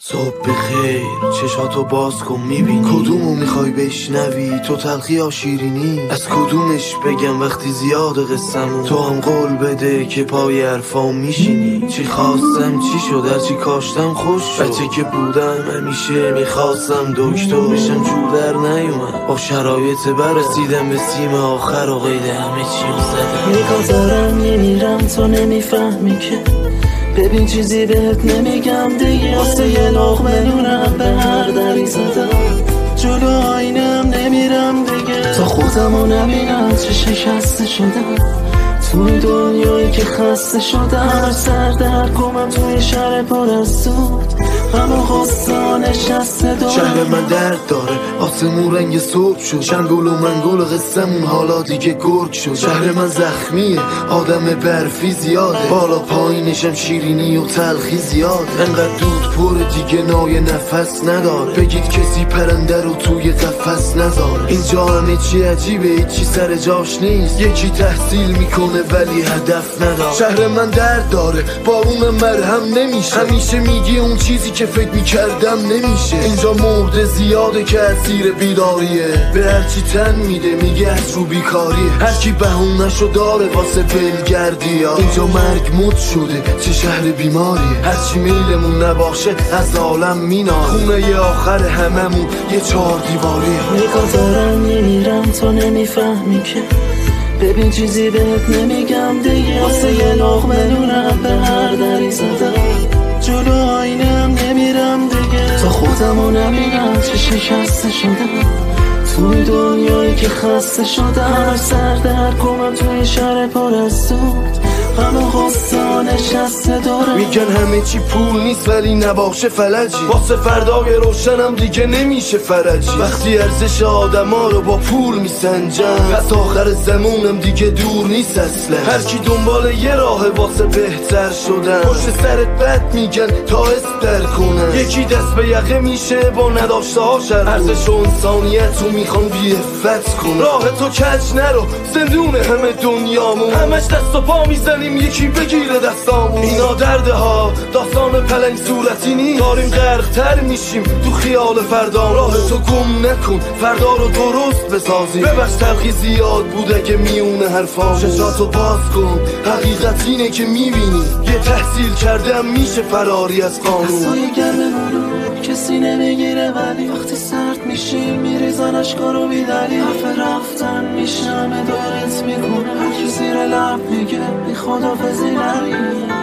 صبح بخیر، چشاتو باز کن میبینی کدومو میخوای بشنوی، تو تلخی یا شیرینی. از کدومش بگم وقتی زیاد قصمون، تو هم قول بده که پای حرفام میشینی. چی خواستم چی شد، هرچی کاشتم خوش شد. بچه که بودم همیشه میخواستم دکتر بشم، جور در نیومد با شرایط برسیدم به سیم آخر و قید همه چیم زدم. نگاه دارم میمیرم تو نمیفهمی که، ببین چیزی بهت نمیگم دیگه. واسه یه لقمه نونم به هر دری زدم، جلو آینم نمیرم دیگه تا خودمو نبینم چه شکسته شدم. توی دنیایی که خسته شدم، سر در گمم توی شهر پر از سود، همه غصه نشسته دارم. شهر من درد داره، آسمون رنگ صبح شد، شنگول و منگول قصمون حالا دیگه گرگ شد. شهر من زخمیه، آدم برفی زیاده، بالا پایینشم شیرینی و تلخی زیاده. انقدر دود پر دیگه نای نفس نداره، بگید کسی پرنده رو توی قفس نذاره. اینجا همه چی عجیبه، هیچی سر جاش نیست، یکی تحصیل میکنه ولی هدف نداره. شهر من درد داره، بارون مرهم نمیشه، همیشه میگی اون چیزی که فکر میکردم نمیشه. اینجا مرده زیاده که اسیر بیداریه، به هرچی تن میده میگه از رو بیکاریه. هرکی بهونه‌شو داره واسه بلگردی ها. اینجا مرگ مد شده، چه شهر بیماریه، هرچی میلمون نباشه از عالم میناره. خونه ی آخر هممون یه 4 دیواریه. نگاه دارم میمیرم تو نمیفهمی که، ببین چیزی بهت نمیگم دیگه. واسه یه لقمه نونم به هر دری زدم، جلو آینم نمیرم دیگه تا خودمو نبینم چه شکسته شدم. توی دنیایی که خسته شدم، سر در گمم توی شهر پر از سود، همه غصه نشسته دارم. میگن همه چی پول نیست ولی نباشه فلجی، واسه فردای روشنم دیگه نمیشه فرجی. وقتی ارزش آدما رو با پول میسنجم، پس آخر زمونم دیگه دور نیست اصلا. هرکی دنبال یه راه واسه بهتر شدن، پشت سرت بد میگن تا استر کنن. یکی دست به یقه میشه با نداشته هاشن، ارزش و انسانیت رو میخوان بی‌عفت کنن. راه تو کج نرو، زندون همه دنیامون، همش دست و پا میزنیم یکی بگیره دستامون. اینا درده ها داستان پلنگ صورتی نیست، داریم غرق تر میشیم تو خیال فردا. راه تو گم نکن، فردا رو درست بسازیم. ببخش تلخی زیاد بوده که میونه حرفام، چشاتو باز کن، حقیقت اینه که میبینی یه تحصیل کردم میشه فراری از قانون. دستای گرممونو کسی نمیگیره، ولی وقتی سرد میشیم میریزن اشکا رو بیدلی. حرف رفتن میشه همه دارت میکنه، هرکی زیر لب میگه بی خدافزی نری،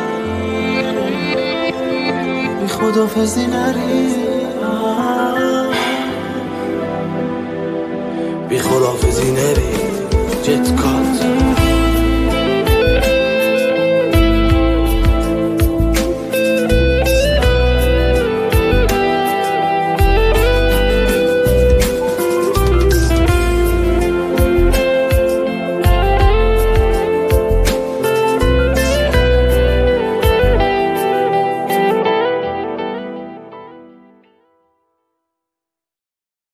بی خدافزی نری، بی خدافزی نری.